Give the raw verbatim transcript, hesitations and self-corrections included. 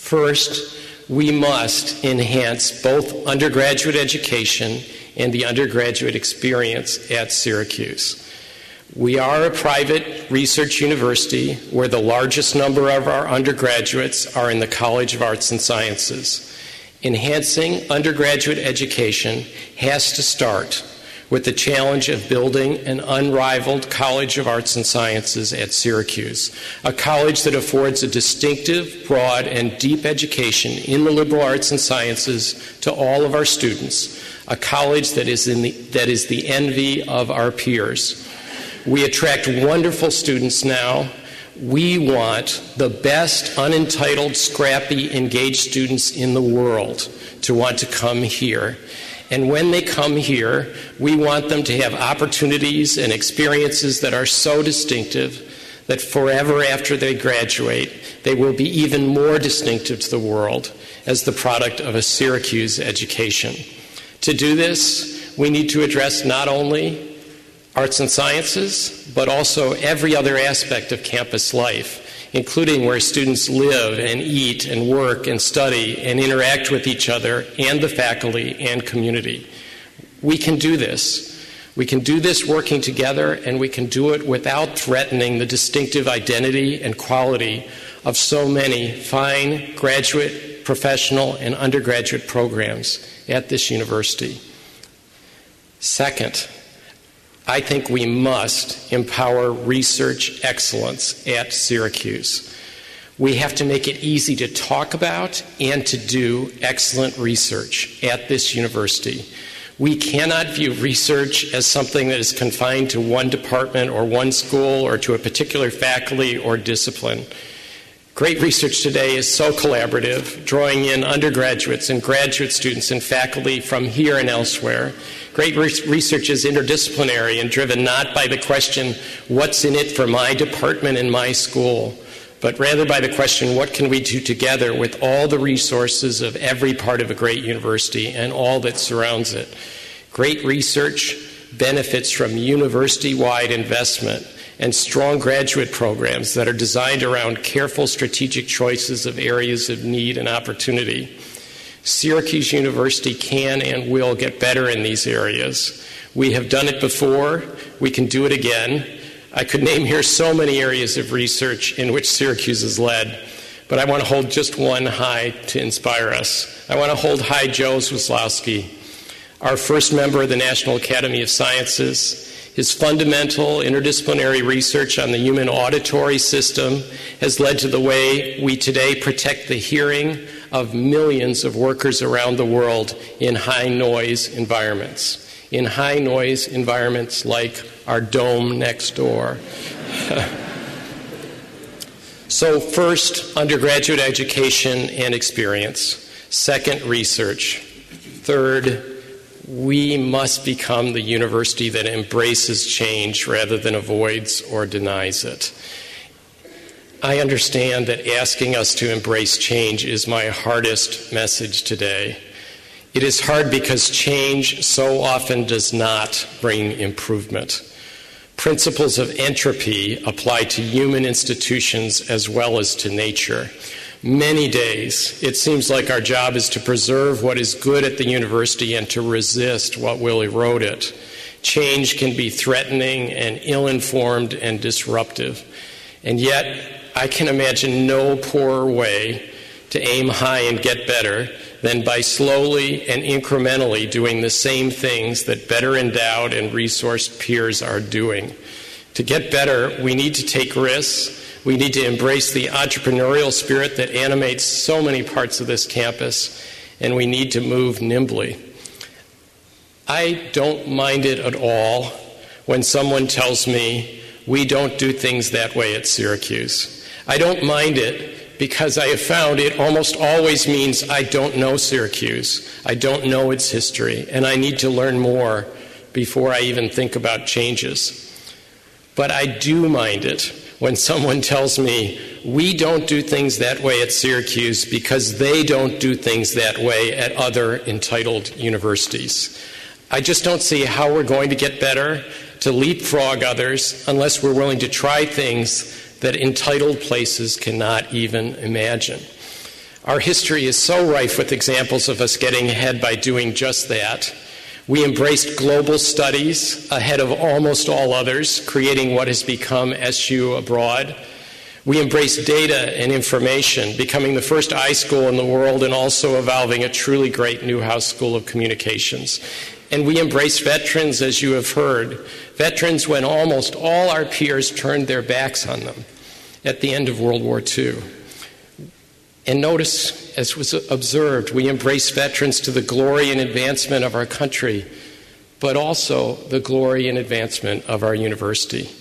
First, we must enhance both undergraduate education and the undergraduate experience at Syracuse. We are a private research university where the largest number of our undergraduates are in the College of Arts and Sciences. Enhancing undergraduate education has to start with the challenge of building an unrivaled College of Arts and Sciences at Syracuse, a college that affords a distinctive, broad, and deep education in the liberal arts and sciences to all of our students, a college that is, in the, that is the envy of our peers. We attract wonderful students now. We want the best, unentitled, scrappy, engaged students in the world to want to come here. And when they come here, we want them to have opportunities and experiences that are so distinctive that forever after they graduate, they will be even more distinctive to the world as the product of a Syracuse education. To do this, we need to address not only arts and sciences, but also every other aspect of campus life, including where students live and eat and work and study and interact with each other and the faculty and community. We can do this. We can do this working together, and we can do it without threatening the distinctive identity and quality of so many fine graduate, professional, and undergraduate programs at this university. Second, I think we must empower research excellence at Syracuse. We have to make it easy to talk about and to do excellent research at this university. We cannot view research as something that is confined to one department or one school or to a particular faculty or discipline. Great research today is so collaborative, drawing in undergraduates and graduate students and faculty from here and elsewhere. Great research is interdisciplinary and driven not by the question, what's in it for my department and my school, but rather by the question, what can we do together with all the resources of every part of a great university and all that surrounds it. Great research benefits from university-wide investment and strong graduate programs that are designed around careful strategic choices of areas of need and opportunity. Syracuse University can and will get better in these areas. We have done it before. We can do it again. I could name here so many areas of research in which Syracuse has led, but I want to hold just one high to inspire us. I want to hold high Joe Swislowski, our first member of the National Academy of Sciences. His fundamental interdisciplinary research on the human auditory system has led to the way we today protect the hearing of millions of workers around the world in high-noise environments, in high-noise environments like our dome next door. So first, undergraduate education and experience. Second, research. Third, we must become the university that embraces change rather than avoids or denies it. I understand that asking us to embrace change is my hardest message today. It is hard because change so often does not bring improvement. Principles of entropy apply to human institutions as well as to nature. Many days, it seems like our job is to preserve what is good at the university and to resist what will erode it. Change can be threatening and ill-informed and disruptive. And yet, I can imagine no poorer way to aim high and get better than by slowly and incrementally doing the same things that better endowed and resourced peers are doing. To get better, we need to take risks. We need to embrace the entrepreneurial spirit that animates so many parts of this campus, and we need to move nimbly. I don't mind it at all when someone tells me we don't do things that way at Syracuse. I don't mind it because I have found it almost always means I don't know Syracuse. I don't know its history, and I need to learn more before I even think about changes. But I do mind it when someone tells me we don't do things that way at Syracuse because they don't do things that way at other entitled universities. I just don't see how we're going to get better, to leapfrog others, unless we're willing to try things that entitled places cannot even imagine. Our history is so rife with examples of us getting ahead by doing just that. We embraced global studies ahead of almost all others, creating what has become S U Abroad. We embraced data and information, becoming the first iSchool in the world and also evolving a truly great Newhouse School of Communications. And we embraced veterans, as you have heard, veterans when almost all our peers turned their backs on them at the end of World War Two. And notice, as was observed, we embrace veterans to the glory and advancement of our country, but also the glory and advancement of our university.